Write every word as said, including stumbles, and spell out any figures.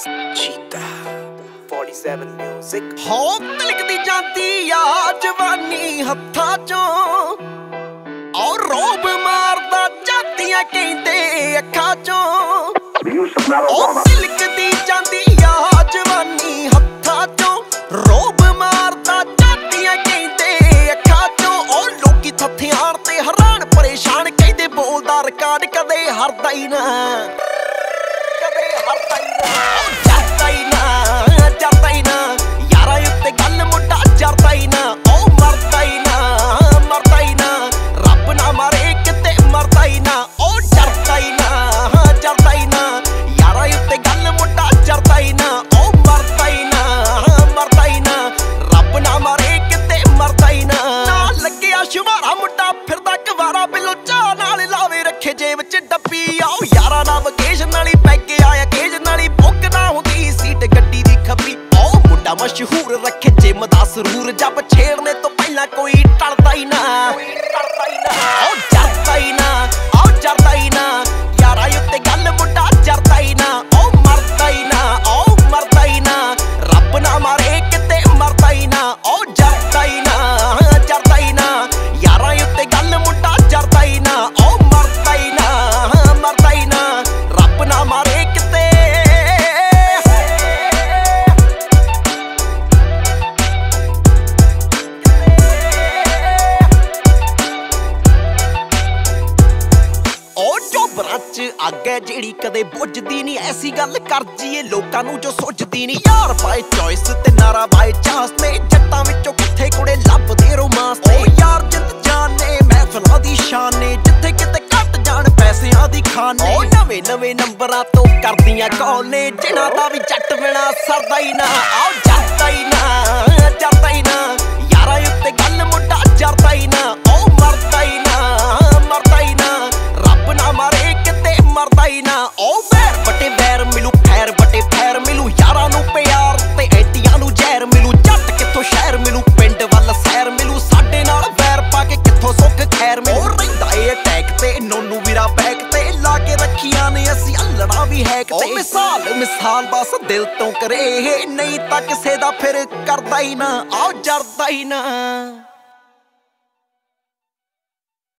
forty-seven music ਹੋ ਤਿਲਕਦੀ ਜਾਂਦੀ ਆ ਜਵਾਨੀ ਹੱਥਾਂ ਚੋਂ ਔਰ ਰੋਬ ਮਾਰਦਾ ਜਾਂਦੀਆਂ ਕਹਿੰਦੇ ਅੱਖਾਂ ਚੋਂ ਉਹ ਤਿਲਕਦੀ ਜਾਂਦੀ ਆ ਜਵਾਨੀ ਹੱਥਾਂ ਚੋਂ ਰੋਬ ਮਾਰਦਾ ਜਾਂਦੀਆਂ ਕਹਿੰਦੇ ਅੱਖਾਂ ਚੋਂ ਉਹ ਲੋਕੀ ਥੱਥਿਆਣ ਤੇ ਹੈਰਾਨ ਪਰੇਸ਼ਾਨ ਕਹਿੰਦੇ ਬੋਲਦਾ ਰਿਕਾਰਡ ਕਦੇ ਹਰਦਾ ਹੀ ਨਾ ਕਦੇ ਹਰਦਾ ਹੀ ਨਾ ਜਰਦਾ ਹੀ ਨਾ ਜਰਦਾ ਹੀ ਨਾ ਯਾਰਾਂ ਉੱਤੇ ਗੱਲ ਮੁੰਡਾ ਜਰਦਾ ਹੀ ਨਾ ਉਹ ਮਰਦਾ ਹੀ ਨਾ ਮਰਦਾ ਹੀ ਨਾ ਰੱਬ ਨਾ ਮਾਰੇ ਕਿਤੇ ਮਰਦਾ ਹੀ ਨਾ ਉਹ ਜਰਦਾ ਹੀ ਨਾ ਜਰਦਾ ਹੀ ਨਾ ਯਾਰਾਂ ਉੱਤੇ ਗੱਲ ਮੁੰਡਾ ਜਰਦਾ ਹੀ ਨਾ ਉਹ ਮਰਦਾ ਹੀ ਨਾ ਮਰਦਾ ਹੀ ਨਾ ਰੱਬ ਨਾ ਮਾਰੇ ਕਿਤੇ ਮਰਦਾ ਹੀ ਨਾ ਨਾ ਲੱਗਿਆ ਸ਼ੁਮਾਰਾ ਮੁੰਡਾ ਫਿਰਦਾ ਕਵਾਰਾ ਬਿੱਲੋ ਚਾਹ ਨਾਲ ਲਾਵੇ ਰੱਖੇ ਜੇਬ ਚ ਡੱਬੀ ਆਓ ਯਾਰਾਂ ਨਾਲ ਵਕੇਸ਼ਨ ਵਾਲੀ ਪੈ ਕੇ ਆਇਆ ਕੇਜ ਨਾਲੀ ਬੁੱਕ ਨਾ ਹੁੰਦੀ ਸੀਟ ਗੱਡੀ ਦੀ ਖੱਬੀ ਉਹ ਮੁੰਡਾ ਮਸ਼ਹੂਰ ਰੱਖੇ ਜਿਮ ਦਾ ਸਰੂਰ ਜੱਬ ਛੇੜਨੇ ਤੋਂ ਪਹਿਲਾਂ ਕੋਈ ਟਲਦਾ ਹੀ ਨਾ ਟਲਦਾ ਹੀ ਨਾ ਉਹ ਜਰਦਾ ਹੀ ਨਾ ਉਹ ਜਰਦਾ ਹੀ ਨਾ ਯਾਰਾਂ ਉੱਤੇ ਗੱਲ ਮੁੰਡਾ ਜਰਦਾ ਹੀ ਨਾ ਉਹ ਮਰਦਾ ਹੀ ਨਾ ਉਹ ਮਰਦਾ ਹੀ ਨਾ ਰੱਬ ਨਾ ਮਾਰੇ ਕਿਤੇ ਮਰਦਾ ਹੀ ਨਾ ਉਹ ਜਰਦਾ ਹੀ ਨਾ ਜਰਦਾ ਹੀ ਨਾ ਯਾਰਾਂ ਉੱਤੇ ਗੱਲ ਮੁੰਡਾ ਜਰਦਾ ਹੀ ਨਾ ਉਹ ਮਰਦਾ ਹੀ ਨਾ ਮਰਦਾ ਹੀ ਨਾ ਰੱਬ ਨਾ ਮਾਰੇ ਕਿਤੇ ਬਰਾਚ ਅੱਗੇ ਜਿਹੜੀ ਕਦੇ ਬੁੱਝਦੀ ਨਹੀਂ ਐਸੀ ਗੱਲ ਕਰ ਜੀਏ ਲੋਕਾਂ ਨੂੰ ਜੋ ਸੁੱਝਦੀ ਨਹੀਂ ਯਾਰ ਬਾਈ ਚੋਇਸ ਤੇ ਨਾਰਾ ਬਾਈ ਚਾਂਸ ਤੇ ਜੱਟਾਂ ਵਿੱਚੋਂ ਕਿੱਥੇ ਕੁੜੇ ਲੱਭਦੇ ਰੋਮਾਂਸ ਤੇ ਓ ਯਾਰ ਜਿੰਦ ਜਾਣੇ ਮਹਿਫਲਾਂ ਦੀ ਸ਼ਾਨ ਨੇ ਜਿੱਥੇ ਕਿਤੇ ਘੱਟ ਜਾਣ ਪੈਸਿਆਂ ਦੀ ਖਾਨੇ ਓ ਨਵੇਂ ਨਵੇਂ ਨੰਬਰਾਂ ਤੋਂ ਕਰਦੀਆਂ ਕਾਲ ਨੇ ਜਿਨ੍ਹਾਂ ਦਾ ਵੀ ਜੱਟ ਬਿਨਾ ਸਰਦਾ ਹੀ ਨਾ ਆਓ ਜਰਦਾ ਹੀ ਨਾ ਜਰਦਾ ਹੀ ਨਾ ਯਾਰਾਂ ਉੱਤੇ ਗੱਲ ਮੁੰਡਾ ਜਰਦਾ ਹੀ ਨਾ ਉਹ ਮਰਦਾ ਹੀ ਨਾ ਮਰਦਾ ਹੀ ਨਾ ਰੱਬ ਨਾ ਮਾਰੇ ਕਿਤੇ ਮਰਦਾ ਹੀ ਨਾ ਉਹ ਵੈਰ ਬਟੇ ਵੈਰ ਮਿਲੂ ਫੈਰ ਬਟੇ ਫੈਰ ਮਿਲੂ ਯਾਰਾਂ ਨੂੰ ਪਿਆਰ ਤੇ ਐਟੀਆਂ ਨੂੰ ਜ਼ਹਿਰ ਮਿਲੂ ਜੱਟ ਕਿੱਥੋਂ ਸ਼ਹਿਰ ਮਿਲੂ ਪਿੰਡ ਵੱਲ ਸੈਰ ਮਿਲੂ ਸਾਡੇ ਨਾਲ ਵੈਰ ਪਾ ਕੇ ਕਿੱਥੋਂ ਸੁੱਖ ਖੈਰ ਮਿਲੂ ਰਹਿੰਦਾ ਏ ਅਟੈਕ ਤੇ ਨੋਨੂ ਵੀਰਾ ਬੈਕ ਤੇ ਲਾ ਕੇ ਰੱਖੀਆਂ ਨੇ ਅਸੀਂ ਅਲੜਾ ਵੀ ਹੈ ਕਿਤੇ ਉਹ ਮਿਸਾਲ ਮਿਸਾਲ ਬਸ ਦਿਲ ਤੋਂ ਕਰੇ ਨਹੀਂ ਤਾਂ ਕਿਸੇ ਦਾ ਫਿਰ ਕਰਦਾ ਹੀ ਨਾ ਆਓ ਜਰਦਾ ਹੀ ਨਾ